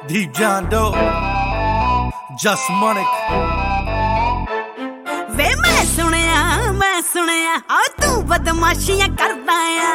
Deep John Doe, Just Monik। वे मैं सुनिया आ तू बदमाशियां करदा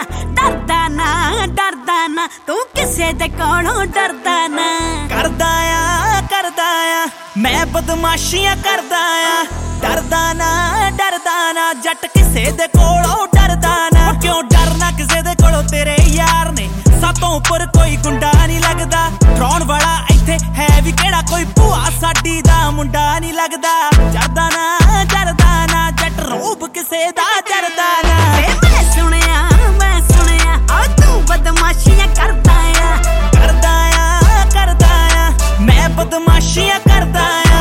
आ डरदा ना तू किसे दे कोलों डरदा ना करदा आ मैं बदमाशियां करदा आ डरदा ना जट किसे दे कोलों डरदा ना क्यों डरना किसे दे कोलों तेरे यार ने सातों उपर कोई गुंडा नहीं लगदा डराउण वाला इत्थे है भी केड़ा कोई भूआ साडी दा मुंडा नहीं लगदा डरदा ना जट रूप किसे दा डरदा ना मैं सुनिया आ तू बदमाशियां करदा आ मैं बदमाशियां करदा आ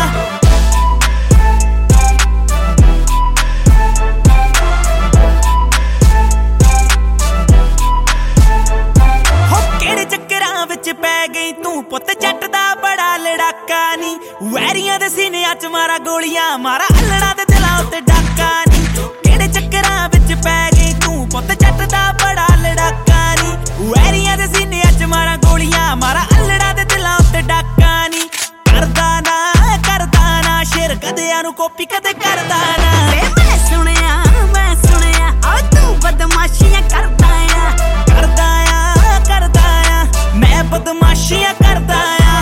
पै गई तू पुत जट दा बड़ा लड़ाका नी वैरियां दे सीनियां च मारा गोलियां मारा अल्लड़ा दे दिलां उत्ते डाका नी केड़े चक्करां विच पै गई तू पुत जट दा बड़ा लड़ाका नी वैरियां दे सीनियां च मारा गोलियां मारा अल्लड़ा दे दिलां उत्ते डाका नी करदा ना शेर कदेआं नू कॉपी कदे करदा ना मैं सुनिया आ तू बदमाशियां करदा आ मैं बदमाशियां करदा आ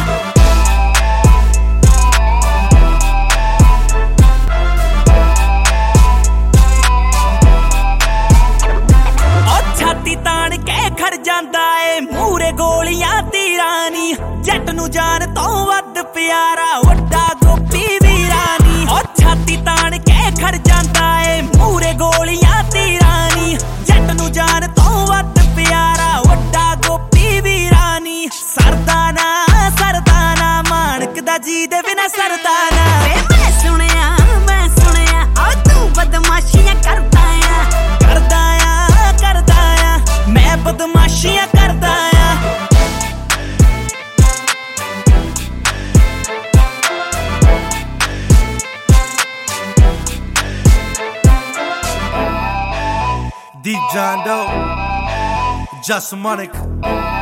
ओ छाती तान के खड़ जांदा ए मूरे गोलियां तीरां नी जट नू जान तो वध प्यारा वड्डा गोपी वीरा नी ओ छाती तान के खड़ जांदा ए मूरे गोलियां तीरां नी जट नू जान तो वध प्यारा वड्डा गोपी वीरा नी सरदाना मानक दा जी दे बिना सरदाना मैं सुनिया आ तू बदमाशियां करदा आ मैं बदमाशियां करदा आ Deep John Doe, Just Monik।